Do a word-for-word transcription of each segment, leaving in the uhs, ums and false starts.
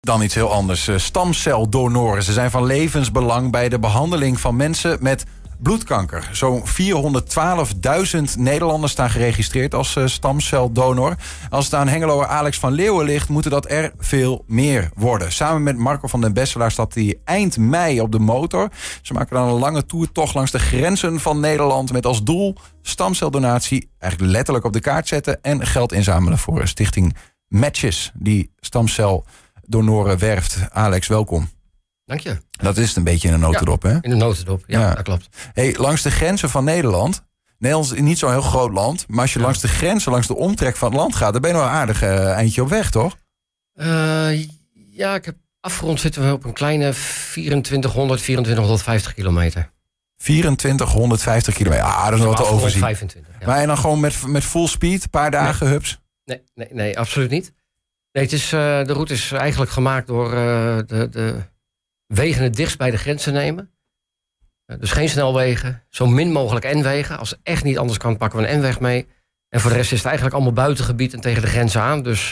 Dan iets heel anders. Uh, stamceldonoren. Ze zijn van levensbelang bij de behandeling van mensen met bloedkanker. Zo'n vierhonderdtwaalfduizend Nederlanders staan geregistreerd als uh, stamceldonor. Als het aan Hengeloer Alex van Leeuwen ligt, moeten dat er veel meer worden. Samen met Marco van den Besselaar stapt hij eind mei op de motor. Ze maken dan een lange toertocht langs de grenzen van Nederland met als doel stamceldonatie eigenlijk letterlijk op de kaart zetten en geld inzamelen voor stichting Matches, die stamceldonoren werft. Alex, welkom. Dank je. Dat is het een beetje in een notendop, ja, hè? In een notendop, ja, ja. Dat klopt. Hey, langs de grenzen van Nederland... Nederland is niet zo'n heel groot land... maar als je ja. langs de grenzen, langs de omtrek van het land gaat... dan ben je nog een aardig uh, eindje op weg, toch? Uh, ja, ik heb afgerond zitten we op een kleine vierentwintighonderd, vierentwintighonderdvijftig kilometer. vierentwintighonderdvijftig kilometer, ah, dat is nog wat te overzien. vijfentwintig, ja. Maar en dan gewoon met, met full speed, een paar dagen, nee. hups? Nee, nee, nee, absoluut niet. Nee, het is, uh, de route is eigenlijk gemaakt door uh, de... de wegen het dichtst bij de grens te nemen. Dus geen snelwegen, zo min mogelijk N-wegen. Als het echt niet anders kan, pakken we een N-weg mee. En voor de rest is het eigenlijk allemaal buitengebied en tegen de grenzen aan. Dus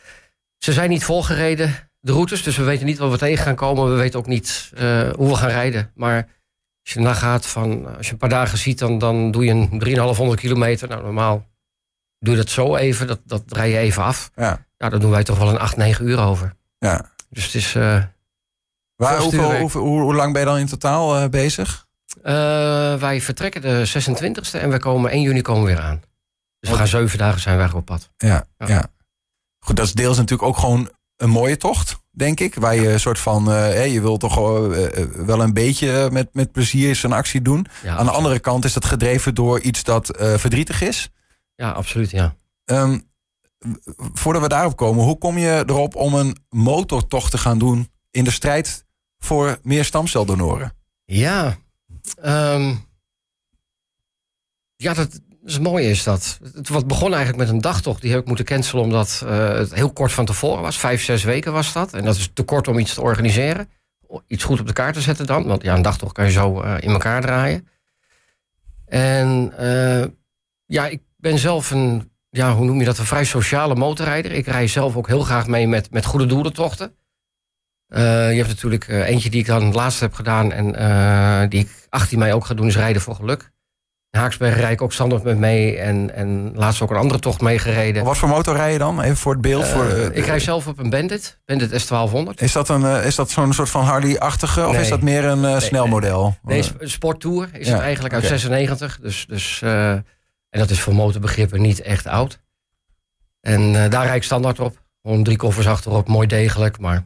ze zijn niet volgereden, de routes. Dus we weten niet wat we tegen gaan komen. We weten ook niet uh, hoe we gaan rijden. Maar als je nagaat van, als je een paar dagen ziet, dan, dan doe je een drieënhalfhonderd kilometer. Nou, normaal doe je dat zo even, dat, dat rij je even af. Ja. Nou, daar doen wij toch wel een acht, negen uur over. Ja. Dus het is... Uh, Waar, hoeveel, hoeveel, hoe, hoe lang ben je dan in totaal uh, bezig? Uh, wij vertrekken de zesentwintigste en we komen één juni komen weer aan. Dus we gaan zeven dagen zijn wij op pad. Ja, ja. ja. Goed, dat is deels natuurlijk ook gewoon een mooie tocht, denk ik. Waar je een soort van, uh, hey, je wilt toch uh, uh, wel een beetje met, met plezier zo'n actie doen. Ja, aan de andere kant is dat gedreven door iets dat uh, verdrietig is. Ja, absoluut, ja. Um, voordat we daarop komen, hoe kom je erop om een motortocht te gaan doen in de strijd voor meer stamceldonoren? Ja, um, ja, dat is mooi is dat. Het wat begon eigenlijk met een dagtocht. Die heb ik moeten cancelen omdat uh, het heel kort van tevoren was. Vijf, zes weken was dat. En dat is te kort om iets te organiseren. Iets goed op de kaart te zetten dan. Want ja, een dagtocht kan je zo uh, in elkaar draaien. En uh, ja, ik ben zelf een, ja, hoe noem je dat, een vrij sociale motorrijder. Ik rij zelf ook heel graag mee met, met goede doelentochten. Uh, je hebt natuurlijk uh, eentje die ik dan het laatste heb gedaan en uh, die ik achttien mei ook ga doen, is Rijden voor Geluk. In Haaksberg rijd ik ook standaard met mee en, en laatst ook een andere tocht meegereden. Wat voor motor rij je dan? Even voor het beeld. Uh, voor, uh, ik rij zelf op een Bandit, Bandit S twaalfhonderd. Is dat, een, uh, is dat zo'n soort van Harley-achtige of nee. is dat meer een uh, nee, snelmodel? Nee, nee een sporttour is ja, het eigenlijk uit okay. zesennegentig. Dus, dus, uh, en dat is voor motorbegrippen niet echt oud. En uh, daar rijd ik standaard op. Gewoon drie koffers achterop, mooi degelijk, maar...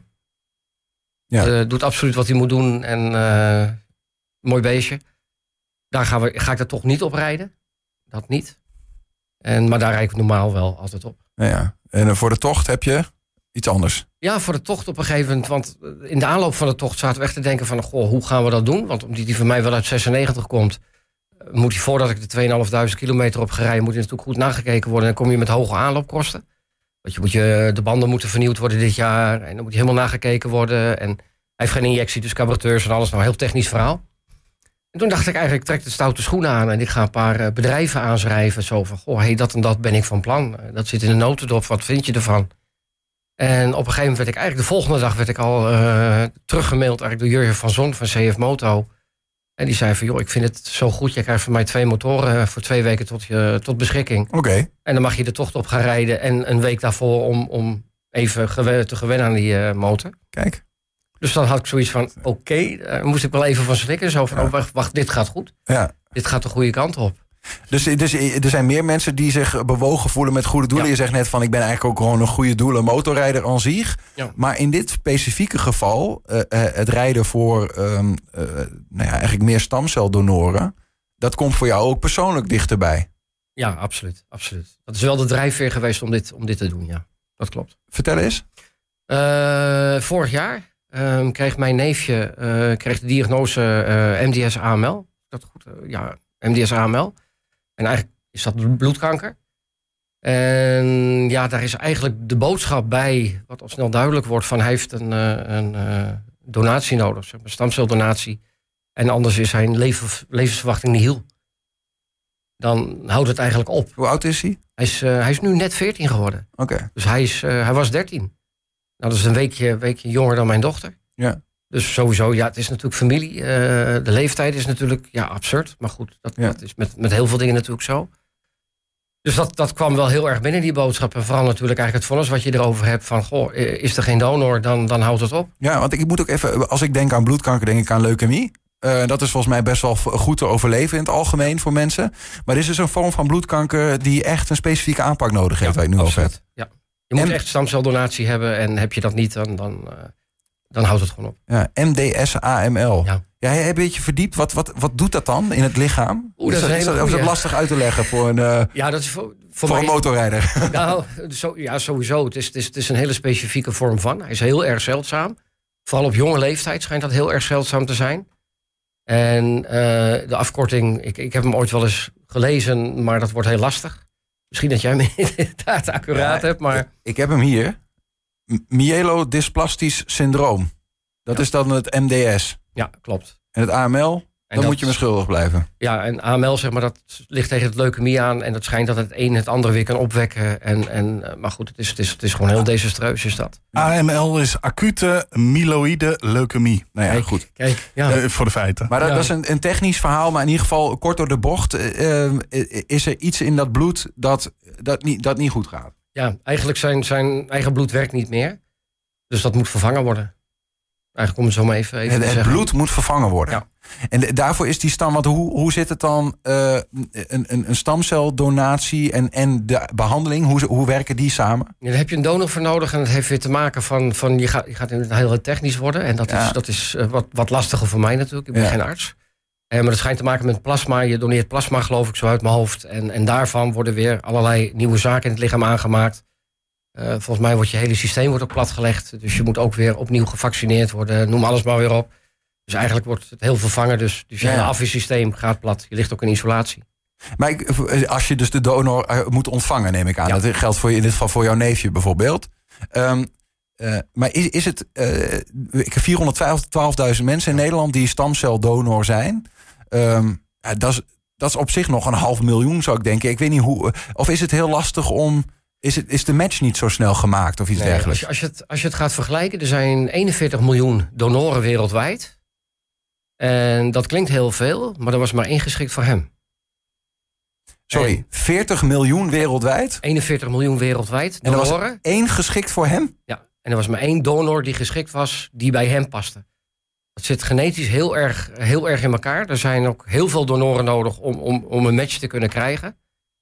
Ja. Uh, doet absoluut wat hij moet doen en uh, mooi beestje. Daar gaan we, ga ik er toch niet op rijden. Dat niet. En, maar daar rijd ik normaal wel altijd op. Ja, ja. En uh, voor de tocht heb je iets anders? Ja, voor de tocht op een gegeven moment. Want in de aanloop van de tocht zaten we echt te denken van... Goh, hoe gaan we dat doen? Want omdat die van mij wel uit zesennegentig komt... moet hij voordat ik de tweeënhalfduizend kilometer op ga rijden... moet hij natuurlijk goed nagekeken worden. En dan kom je met hoge aanloopkosten. Want je moet je, de banden moeten vernieuwd worden dit jaar. En dan moet je helemaal nagekeken worden. En hij heeft geen injectie, dus carburateurs en alles. Nou, een heel technisch verhaal. En toen dacht ik eigenlijk, ik trek de stoute schoenen aan... en ik ga een paar bedrijven aanschrijven. Zo van, goh, hey, dat en dat ben ik van plan. Dat zit in de notendop, wat vind je ervan? En op een gegeven moment werd ik eigenlijk... de volgende dag werd ik al uh, teruggemaild... eigenlijk door Jurgen van Zon van C F Moto. En die zei van, joh, ik vind het zo goed... je krijgt van mij twee motoren voor twee weken tot, je, tot beschikking. Oké. Okay. En dan mag je de tocht op gaan rijden... en een week daarvoor om, om even gewen, te gewennen aan die uh, motor. Kijk. Dus dan had ik zoiets van, oké, okay, daar moest ik wel even van schrikken. Zo van, ja. oh, wacht, wacht, dit gaat goed. Ja. Dit gaat de goede kant op. Dus, dus er zijn meer mensen die zich bewogen voelen met goede doelen. Ja. Je zegt net van, ik ben eigenlijk ook gewoon een goede doelen motorrijder aan zich. Ja. Maar in dit specifieke geval, uh, het rijden voor um, uh, nou ja, eigenlijk meer stamceldonoren... dat komt voor jou ook persoonlijk dichterbij. Ja, absoluut. absoluut. Dat is wel de drijfveer geweest om dit, om dit te doen, ja. Dat klopt. Vertel eens. Uh, vorig jaar um, kreeg mijn neefje uh, kreeg de diagnose uh, M D S A M L. Dat goed? Uh, ja, M D S A M L. En eigenlijk is dat bloedkanker. En ja, daar is eigenlijk de boodschap bij, wat al snel duidelijk wordt, van hij heeft een, een, een donatie nodig, een stamceldonatie. En anders is zijn leven, levensverwachting nihil. Dan houdt het eigenlijk op. Hoe oud is hij? Hij is, uh, hij is nu net veertien geworden. Oké. Okay. Dus hij, is, uh, hij was dertien. dat is een weekje, weekje jonger dan mijn dochter. Ja. Dus sowieso, ja, het is natuurlijk familie. Uh, de leeftijd is natuurlijk ja, absurd. Maar goed, dat, ja. dat is met, met heel veel dingen natuurlijk zo. Dus dat, dat kwam wel heel erg binnen, die boodschap. En vooral natuurlijk eigenlijk het vonnis wat je erover hebt. Van, goh, is er geen donor, dan, dan houdt het op. Ja, want ik moet ook even, als ik denk aan bloedkanker, denk ik aan leukemie. Uh, dat is volgens mij best wel goed te overleven in het algemeen voor mensen. Maar dit is dus een vorm van bloedkanker die echt een specifieke aanpak nodig heeft, ja, waar je het nu over hebt. Ja. Je moet en, echt stamceldonatie hebben en heb je dat niet, dan, dan, uh, dan houdt het gewoon op. Ja, M D S A M L. Ja. Ja, heb je een beetje verdiept. Wat, wat, wat doet dat dan in het lichaam? Oeh, dat is, is, dat, is, dat, is dat lastig uit te leggen voor een, uh, ja, dat is voor, voor, voor mij, een motorrijder? Nou, zo, ja, sowieso. Het is, het, is, het is een hele specifieke vorm van. Hij is heel erg zeldzaam. Vooral op jonge leeftijd schijnt dat heel erg zeldzaam te zijn. En uh, de afkorting, ik, ik heb hem ooit wel eens gelezen, maar dat wordt heel lastig. Misschien dat jij hem inderdaad accuraat ja, hebt, maar... Ik, ik heb hem hier. Myelodysplastic syndroom. Dat ja. is dan het M D S. Ja, klopt. En het A M L, en dan dat, moet je me schuldig blijven. Ja, en A M L, zeg maar, dat ligt tegen het leukemie aan. En dat schijnt dat het een het andere weer kan opwekken. En, en, maar goed, het is, het, is, het is gewoon heel desastreus, is dat. A M L is acute myeloïde leukemie. Nou ja, kijk, goed. Kijk, ja. Uh, voor de feiten. Maar dat, ja. dat is een, een technisch verhaal, maar in ieder geval kort door de bocht. Uh, is er iets in dat bloed dat, dat, niet, dat niet goed gaat? Ja, eigenlijk zijn, zijn eigen bloed werkt niet meer. Dus dat moet vervangen worden. Eigenlijk om het zo maar even, even het, te het zeggen. bloed moet vervangen worden. Ja. En de, daarvoor is die stam, want hoe, hoe zit het dan, uh, een, een, een stamceldonatie en, en de behandeling, hoe, hoe werken die samen? Ja, daar heb je een donor voor nodig en dat heeft weer te maken van, van je, gaat, je gaat heel technisch worden. En dat ja. is, dat is uh, wat, wat lastiger voor mij natuurlijk, ik ben ja. geen arts. Uh, maar dat schijnt te maken met plasma, je doneert plasma geloof ik zo uit mijn hoofd. En, en daarvan worden weer allerlei nieuwe zaken in het lichaam aangemaakt. Uh, volgens mij wordt je hele systeem wordt ook platgelegd. Dus je moet ook weer opnieuw gevaccineerd worden. Noem alles maar weer op. Dus eigenlijk wordt het heel vervangen. Dus, dus je ja. hele afweersysteem gaat plat. Je ligt ook in isolatie. Maar ik, als je dus de donor moet ontvangen, neem ik aan. Ja. Dat geldt voor je, in dit geval voor jouw neefje bijvoorbeeld. Um, uh, maar is, is het... Uh, ik heb vierhonderdtwaalfduizend mensen in Nederland die stamceldonor zijn. Um, ja, dat, is, dat is op zich nog een half miljoen, zou ik denken. Ik weet niet hoe... Of is het heel lastig om... Is, het, is de match niet zo snel gemaakt of iets nee, dergelijks? Als je, als, je het, als je het gaat vergelijken, er zijn eenenveertig miljoen donoren wereldwijd. En dat klinkt heel veel, maar er was maar één geschikt voor hem. Sorry, en, veertig miljoen wereldwijd? eenenveertig miljoen wereldwijd donoren. En er was één geschikt voor hem? Ja, en er was maar één donor die geschikt was, die bij hem paste. Dat zit genetisch heel erg, heel erg in elkaar. Er zijn ook heel veel donoren nodig om, om, om een match te kunnen krijgen.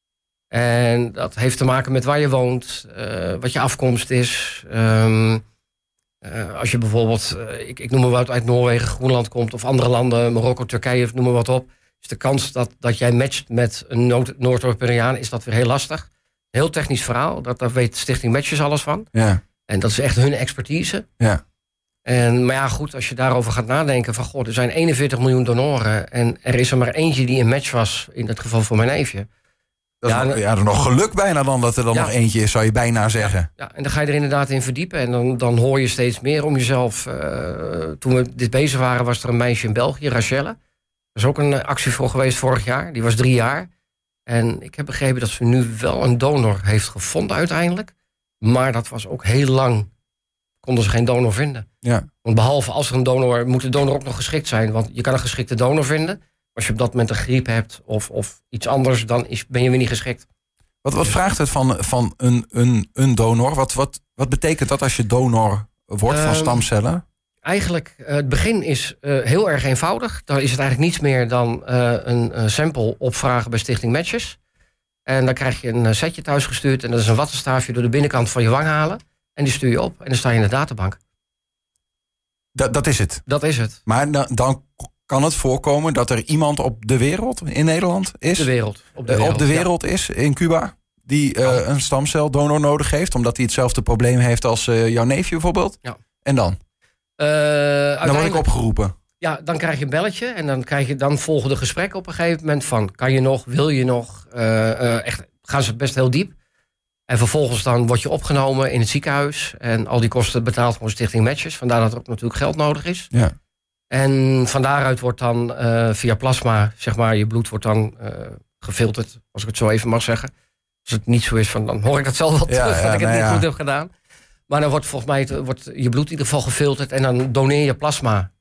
En dat heeft te maken met waar je woont, uh, wat je afkomst is. Um, uh, als je bijvoorbeeld, uh, ik, ik noem maar wat, uit Noorwegen, Groenland komt... of andere landen, Marokko, Turkije, noem maar wat op... is de kans dat, dat jij matcht met een Noord-Europeaan... is dat weer heel lastig. Heel technisch verhaal, dat, daar weet Stichting Matches alles van. Ja. En dat is echt hun expertise. Ja. En, maar ja, goed, als je daarover gaat nadenken... van god, er zijn eenenveertig miljoen donoren... en er is er maar eentje die een match was, in het geval voor mijn neefje... Dat is ja, nog, ja, er is nog geluk bijna dan dat er dan ja. nog eentje is, zou je bijna zeggen. Ja, en dan ga je er inderdaad in verdiepen. En dan, dan hoor je steeds meer om jezelf. Uh, toen we dit bezig waren, was er een meisje in België, Rachelle. Er is ook een actie voor geweest vorig jaar. Die was drie jaar. En ik heb begrepen dat ze nu wel een donor heeft gevonden uiteindelijk. Maar dat was ook heel lang. Konden ze geen donor vinden. Ja. Want behalve als er een donor, moet de donor ook nog geschikt zijn. Want je kan een geschikte donor vinden. Als je op dat moment een griep hebt of, of iets anders, dan is, ben je weer niet geschikt. Wat, wat vraagt het van, van een, een, een donor? Wat, wat, wat betekent dat als je donor wordt van stamcellen? Uh, eigenlijk, uh, het begin is uh, heel erg eenvoudig. Dan is het eigenlijk niets meer dan uh, een uh, sample opvragen bij Stichting Matches. En dan krijg je een setje thuisgestuurd en dat is een wattenstaafje door de binnenkant van je wang halen. En die stuur je op en dan sta je in de databank. Dat, dat is het? Dat is het. Maar dan... dan kan het voorkomen dat er iemand op de wereld in Nederland is? De wereld. Op de wereld, op de wereld ja. is, in Cuba, die uh, oh. een stamceldonor nodig heeft... omdat hij hetzelfde probleem heeft als uh, jouw neefje bijvoorbeeld? Ja. En dan? Uh, dan word ik opgeroepen. Ja, dan krijg je een belletje en dan, krijg je, dan volgen de gesprekken op een gegeven moment... van kan je nog, wil je nog? Uh, uh, echt, gaan ze best heel diep. En vervolgens dan word je opgenomen in het ziekenhuis... en al die kosten betaalt gewoon Stichting Matches. Vandaar dat er ook natuurlijk geld nodig is. Ja. En van daaruit wordt dan uh, via plasma, zeg maar, je bloed wordt dan uh, gefilterd, als ik het zo even mag zeggen. Als het niet zo is, van, dan hoor ik dat zelf wel terug, ja, ja, dat ik het nou niet ja. goed heb gedaan. Maar dan wordt volgens mij het, wordt je bloed in ieder geval gefilterd en dan doneer je plasma.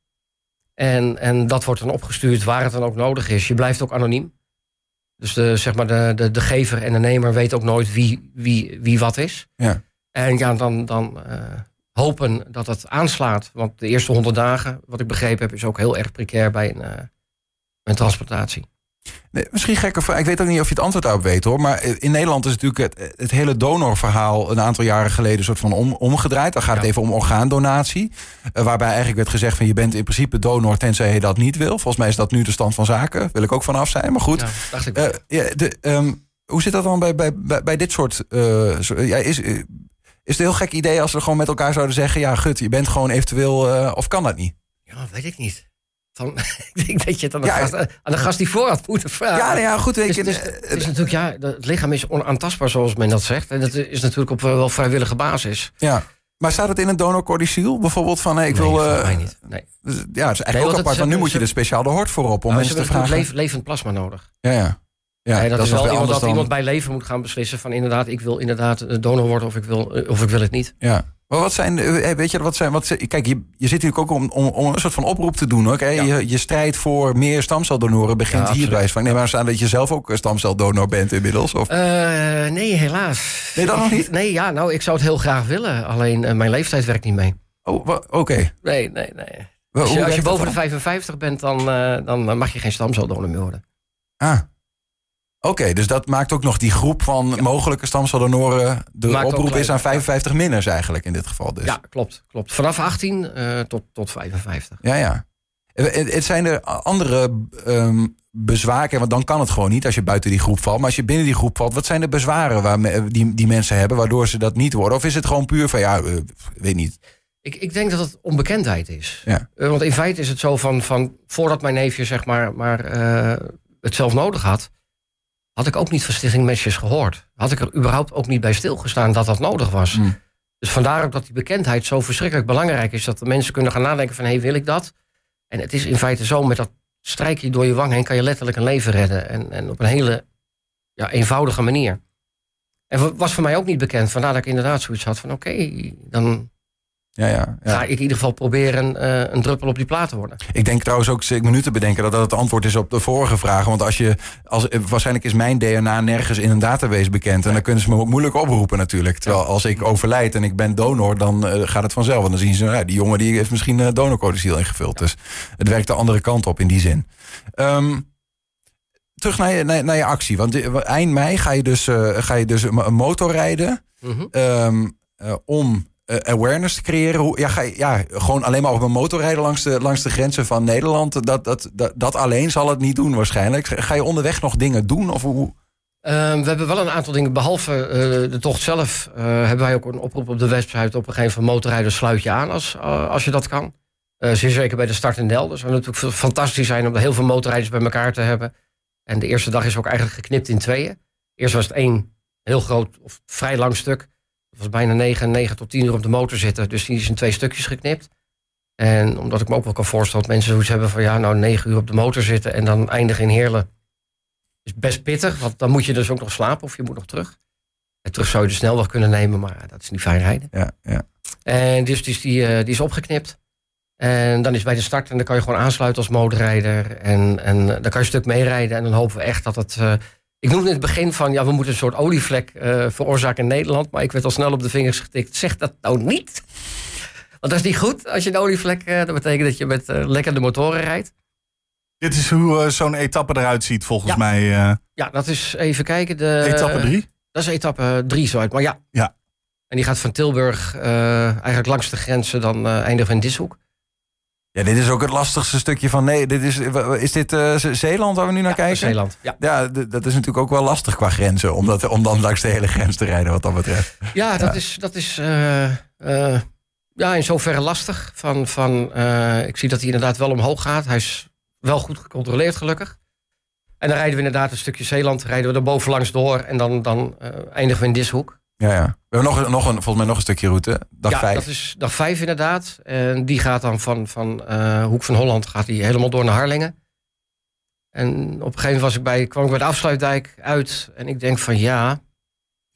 En, en dat wordt dan opgestuurd waar het dan ook nodig is. Je blijft ook anoniem. Dus de, zeg maar de, de, de gever en de nemer weten ook nooit wie, wie, wie wat is. Ja. En ja, dan, dan uh, hopen dat het aanslaat. Want de eerste honderd dagen, wat ik begrepen heb, is ook heel erg precair bij een, uh, een transplantatie. Nee, misschien gekke vraag. Ik weet ook niet of je het antwoord daarop weet, hoor. Maar in Nederland is natuurlijk het, het hele donorverhaal een aantal jaren geleden een soort van om, omgedraaid. Dan gaat het ja. even om orgaandonatie. Uh, waarbij eigenlijk werd gezegd van je bent in principe donor tenzij je dat niet wil. Volgens mij is dat nu de stand van zaken. Wil ik ook vanaf zijn, maar goed. Ja, dacht ik uh, ja, de, um, hoe zit dat dan bij, bij, bij, bij dit soort... Uh, so, ja, is, uh, is het een heel gek idee als we gewoon met elkaar zouden zeggen... ja, gut, je bent gewoon eventueel... Uh, of kan dat niet? Ja, weet ik niet. Van, ik denk dat je het aan de, ja, gast, aan de gast die voor had moeten vragen. Ja, nou ja, goed. Weet je, het, is, het, is, het is natuurlijk, ja, het lichaam is onaantastbaar, zoals men dat zegt. En dat is natuurlijk op wel vrijwillige basis. Ja, maar staat het in een donorcodicil bijvoorbeeld van... Nee, ik nee, wil, volgens mij niet. Nee. Dus, ja, het is eigenlijk nee, ook apart, want nu moet je er speciaal de hort voor op... om nou, mensen te vragen. Leef, levend plasma nodig. Ja, ja. Ja, nee, dat, dat is wel iemand dat dan... iemand bij leven moet gaan beslissen van inderdaad, ik wil inderdaad donor worden of ik wil, of ik wil het niet. Ja. Maar wat zijn, weet je, wat zijn, wat, kijk, je, je zit natuurlijk ook om, om, om een soort van oproep te doen. Hoor. Ja. Je, je strijd voor meer stamceldonoren begint ja, hierbij. Ik neem maar eens aan dat je zelf ook stamceldonor bent inmiddels. Of? Uh, nee, helaas. Nee, dat nog niet? Nee, ja, nou, ik zou het heel graag willen. Alleen uh, mijn leeftijd werkt niet mee. Oh, oké. Okay. Nee, nee, nee. Well, als je, als je boven de vijfenvijftig bent, dan, uh, dan mag je geen stamceldonor meer worden. Ah. Oké, okay, dus dat maakt ook nog die groep van ja. mogelijke stamceldonoren... de maakt oproep is aan vijfenvijftig minners eigenlijk in dit geval dus. Ja, klopt. klopt. Vanaf achttien uh, tot, tot vijfenvijftig. Ja, ja. Het, het zijn er andere um, bezwaren, want dan kan het gewoon niet als je buiten die groep valt. Maar als je binnen die groep valt, wat zijn de bezwaren waar me, die, die mensen hebben... waardoor ze dat niet worden? Of is het gewoon puur van, ja, uh, weet niet... Ik, ik denk dat het onbekendheid is. Ja. Uh, want in feite is het zo van, van voordat mijn neefje zeg maar, maar uh, het zelf nodig had... had ik ook niet van Stichting Mesjes gehoord. Had ik er überhaupt ook niet bij stilgestaan dat dat nodig was. Mm. Dus vandaar ook dat die bekendheid zo verschrikkelijk belangrijk is... dat de mensen kunnen gaan nadenken van, hé, hey, wil ik dat? En het is in feite zo, met dat strijkje door je wang heen... kan je letterlijk een leven redden. En, en op een hele ja, eenvoudige manier. En was voor mij ook niet bekend. Vandaar dat ik inderdaad zoiets had van, oké, okay, dan... Ja, ja, ja. ga ik in ieder geval proberen uh, een druppel op die plaat te worden. Ik denk trouwens ook, ik me nu te bedenken... dat dat het antwoord is op de vorige vraag. Want als je, als, waarschijnlijk is mijn D N A nergens in een database bekend... en dan kunnen ze me moeilijk oproepen natuurlijk. Terwijl als ik overlijd en ik ben donor, dan uh, gaat het vanzelf. En dan zien ze, ja, die jongen die heeft misschien een donorcodicil ingevuld. Ja. Dus het werkt de andere kant op in die zin. Um, terug naar je, naar, naar je actie. Want eind mei ga je dus, uh, ga je dus een motor rijden... Mm-hmm. um, uh, om... Uh, awareness te creëren. Hoe, ja, ga je, ja, gewoon alleen maar op een motor rijden langs de, langs de grenzen van Nederland. Dat, dat, dat, dat alleen zal het niet doen waarschijnlijk. Ga je onderweg nog dingen doen? Of hoe? Uh, we hebben wel een aantal dingen. Behalve uh, de tocht zelf uh, hebben wij ook een oproep op de website. Op een gegeven moment motorrijden sluit je aan als, uh, als je dat kan. Uh, zeer zeker bij de start in Del. Dat zou natuurlijk fantastisch zijn om heel veel motorrijders bij elkaar te hebben. En de eerste dag is ook eigenlijk geknipt in tweeën. Eerst was het één heel groot of vrij lang stuk. Het was bijna negen, negen tot tien uur op de motor zitten. Dus die is in twee stukjes geknipt. En omdat ik me ook wel kan voorstellen dat mensen zoiets hebben van... ja, nou negen uur op de motor zitten en dan eindigen in Heerlen. Is best pittig, want dan moet je dus ook nog slapen of je moet nog terug. En terug zou je de snelweg kunnen nemen, maar dat is niet fijn rijden. Ja, ja. En dus die, die, die is opgeknipt. En dan is bij de start en dan kan je gewoon aansluiten als motorrijder. En, en dan kan je een stuk meerijden en dan hopen we echt dat het... Uh, Ik noemde in het begin van, ja, we moeten een soort olievlek uh, veroorzaken in Nederland. Maar ik werd al snel op de vingers getikt. Zeg dat nou niet. Want dat is niet goed. Als je een olievlek, uh, dat betekent dat je met uh, lekker de motoren rijdt. Dit is hoe uh, zo'n etappe eruit ziet, volgens ja. mij. Uh... Ja, dat is even kijken. De, etappe drie? Uh, dat is etappe drie, zo uit. Maar ja. ja. En die gaat van Tilburg uh, eigenlijk langs de grenzen, dan uh, eindigen in Dishoek. Ja, dit is ook het lastigste stukje van... Nee, dit is, is dit uh, Zeeland waar we nu naar ja, kijken? Zeeland, ja. Ja, d- dat is natuurlijk ook wel lastig qua grenzen... om, dat, om dan langs de hele grens te rijden, wat dat betreft. Ja, dat ja. is, dat is uh, uh, ja, in zoverre lastig. Van, van, uh, ik zie dat hij inderdaad wel omhoog gaat. Hij is wel goed gecontroleerd, gelukkig. En dan rijden we inderdaad een stukje Zeeland... rijden we er bovenlangs door en dan, dan uh, eindigen we in Dishoek. Ja, ja. We hebben nog, nog een, volgens mij nog een stukje route. Dag ja, vijf. Dat is dag vijf inderdaad. En die gaat dan van, van uh, Hoek van Holland gaat die helemaal door naar Harlingen. En op een gegeven moment was ik bij, kwam ik bij de afsluitdijk uit. En ik denk van ja...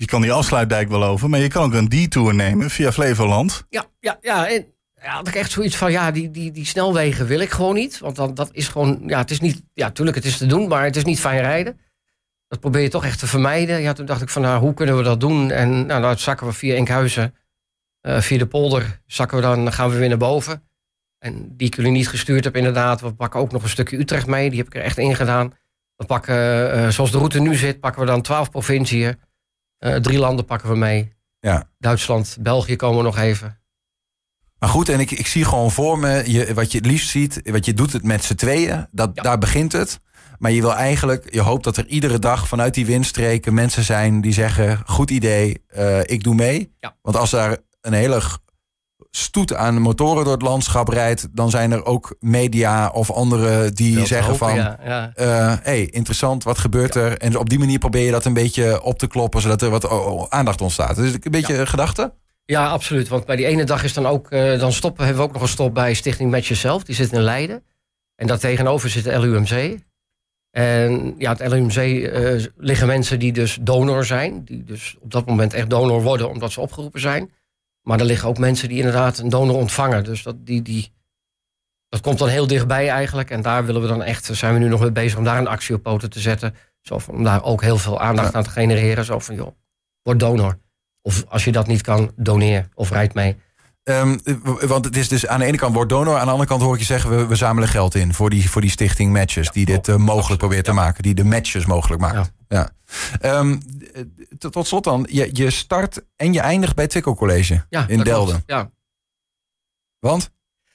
Je kan die afsluitdijk wel over, maar je kan ook een detour nemen via Flevoland. Ja, ja, ja. En ja, had ik echt zoiets van, ja, die, die, die snelwegen wil ik gewoon niet. Want dan, dat is gewoon, ja, het is niet, ja, tuurlijk, het is te doen, maar het is niet fijn rijden. Dat probeer je toch echt te vermijden. Ja, toen dacht ik van, nou, hoe kunnen we dat doen? En nou, dan zakken we via Enkhuizen, uh, via de polder, zakken we dan, gaan we weer naar boven. En die ik jullie niet gestuurd heb, inderdaad. We pakken ook nog een stukje Utrecht mee, die heb ik er echt in gedaan. We pakken, uh, zoals de route nu zit, pakken we dan twaalf provinciën. Uh, drie landen pakken we mee. Ja. Duitsland, België komen we nog even. Maar goed, en ik, ik zie gewoon voor me, je, wat je het liefst ziet, wat je doet het met z'n tweeën. Dat, ja. Daar begint het. Maar je wil eigenlijk, je hoopt dat er iedere dag vanuit die windstreken mensen zijn die zeggen, goed idee, uh, ik doe mee. Ja. Want als daar een hele stoet aan motoren door het landschap rijdt, dan zijn er ook media of anderen die Veel zeggen hopen, van, ja, ja. Uh, hey, interessant, wat gebeurt ja. er? En op die manier probeer je dat een beetje op te kloppen, zodat er wat oh, aandacht ontstaat. Dus een beetje ja. gedachte? Ja, absoluut. Want bij die ene dag is dan ook, uh, dan stoppen, hebben we ook nog een stop bij Stichting Match Yourself. Die zit in Leiden. En daar tegenover zit de L U M C. En ja, het L U M C uh, liggen mensen die dus donor zijn. Die dus op dat moment echt donor worden omdat ze opgeroepen zijn. Maar er liggen ook mensen die inderdaad een donor ontvangen. Dus dat, die, die, dat komt dan heel dichtbij eigenlijk. En daar willen we dan echt, zijn we nu nog mee bezig om daar een actie op poten te zetten. Zo van, om daar ook heel veel aandacht ja. aan te genereren. Zo van, joh, word donor. Of als je dat niet kan, doneer of rijd mee. Um, want het is dus aan de ene kant wordt donor, aan de andere kant hoor ik je zeggen, we, we zamelen geld in voor die, voor die stichting Matches, ja, die dit uh, mogelijk absoluut, probeert ja. te maken, die de matches mogelijk maakt. Ja. Ja. Um, tot, tot slot dan, je, je start en je eindigt bij het Twickel College ja, in Delden. Ja. Want?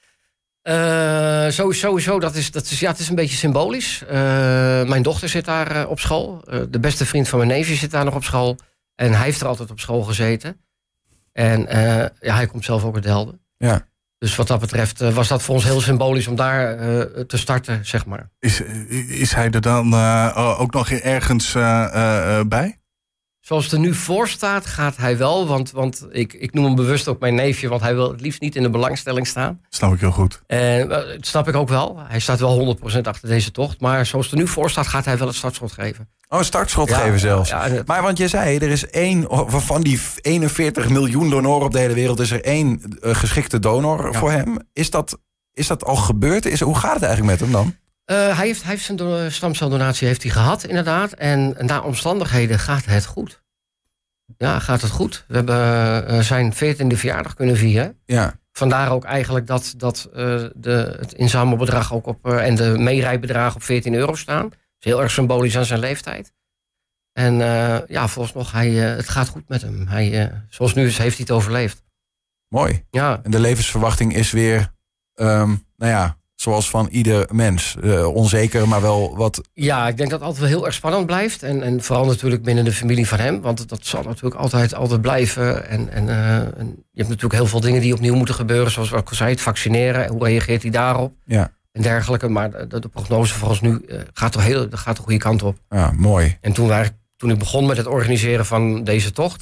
Uh, sowieso, dat is, dat is, ja, het is een beetje symbolisch. Uh, mijn dochter zit daar uh, op school. Uh, de beste vriend van mijn neefje zit daar nog op school. En hij heeft er altijd op school gezeten. En uh, ja, hij komt zelf ook uit Delden. Ja. Dus wat dat betreft uh, was dat voor ons heel symbolisch om daar uh, te starten, zeg maar. Is, is hij er dan uh, ook nog ergens uh, uh, bij? Zoals het er nu voor staat, gaat hij wel. Want, want ik, ik noem hem bewust ook mijn neefje, want hij wil het liefst niet in de belangstelling staan. Snap ik heel goed. En uh, dat snap ik ook wel. Hij staat wel honderd procent achter deze tocht. Maar zoals het er nu voor staat, gaat hij wel het startschot geven. Oh, een startschot ja, geven zelfs. Ja, ja, maar want je zei, er is één, van die eenenveertig miljoen donoren op de hele wereld, is er één uh, geschikte donor ja. voor hem. Is dat, is dat al gebeurd? Is, hoe gaat het eigenlijk met hem dan? Uh, hij, heeft, hij heeft zijn do- stamceldonatie heeft hij gehad, inderdaad. En naar omstandigheden gaat het goed. Ja, gaat het goed. We hebben uh, zijn veertiende verjaardag kunnen vieren. Ja. Vandaar ook eigenlijk dat, dat uh, de, het inzamelbedrag ook op, uh, en de meerijbedragen op veertien euro staan. Dat is heel erg symbolisch aan zijn leeftijd. En uh, ja, volgens nog, hij, uh, het gaat goed met hem. Hij, uh, zoals nu is, heeft hij het overleefd. Mooi. Ja. En de levensverwachting is weer, um, nou ja, zoals van ieder mens. Uh, onzeker, maar wel wat... Ja, ik denk dat het altijd wel heel erg spannend blijft. En, en vooral natuurlijk binnen de familie van hem. Want dat zal natuurlijk altijd, altijd blijven. En, en, uh, en je hebt natuurlijk heel veel dingen die opnieuw moeten gebeuren. Zoals ik al zei, het vaccineren. Hoe reageert hij daarop? Ja. En dergelijke. Maar de, de prognose voor ons nu uh, gaat, toch heel, gaat de goede kant op. Ja, mooi. En toen, wij, toen ik begon met het organiseren van deze tocht,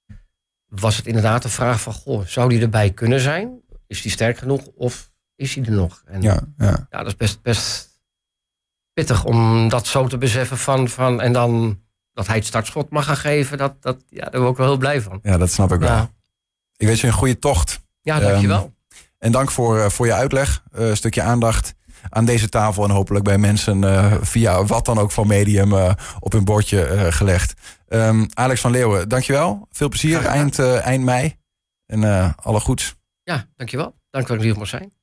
was het inderdaad de vraag van, goh, zou die erbij kunnen zijn? Is die sterk genoeg? Of is hij er nog? En ja, ja. ja, dat is best, best pittig om dat zo te beseffen van, van en dan dat hij het startschot mag gaan geven. Dat, dat, ja, daar ben ik ook wel heel blij van. Ja, dat snap ik wel. Ja. Ik wens je een goede tocht. Ja, dankjewel. Um, en dank voor, uh, voor je uitleg. Uh, een stukje aandacht aan deze tafel en hopelijk bij mensen uh, via wat dan ook van medium uh, op hun bordje uh, gelegd. Um, Alex van Leeuwen, dankjewel. Veel plezier eind, uh, eind mei. En uh, alle goeds. Ja, dankjewel. Dank dat ik hier mocht zijn.